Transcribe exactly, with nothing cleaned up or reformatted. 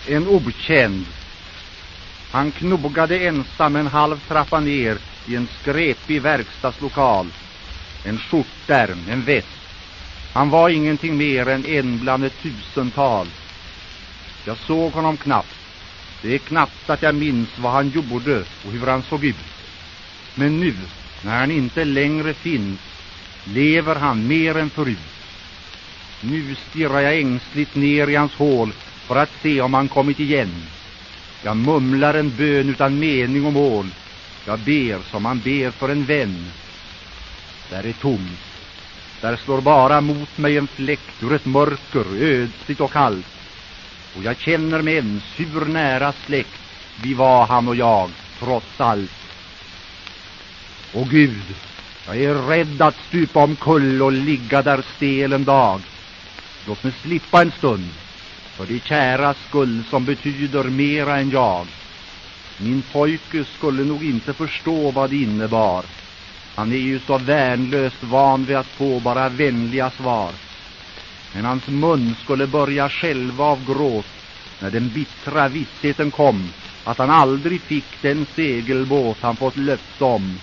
En okänd. Han knogade ensam en halv trappa ner i en skrepig verkstadslokal. En skjortärm, en väst. Han var ingenting mer än en bland ett tusental. Jag såg honom knappt. Det är knappt att jag minns vad han gjorde och hur han såg ut. Men nu, när han inte längre finns, lever han mer än förut. Nu stirrar jag ängsligt ner i hans hål för att se om han kommit igen. Jag mumlar en bön utan mening och mål. Jag ber som man ber för en vän. Där är tomt. Där slår bara mot mig en fläkt ur ett mörker, ödsligt och kallt. Och jag känner mig ens hur nära släkt vi var, han och jag, trots allt. Åh Gud, jag är rädd att stupa omkull och ligga där stel en dag. Låt mig slippa en stund, för det kära skull som betyder mera än jag. Min pojke skulle nog inte förstå vad det innebar. Han är ju så värnlöst van vid att få bara vänliga svar. Men hans mun skulle börja själva av gråt när den bittra vissheten kom att han aldrig fick den segelbåt han fått löfte om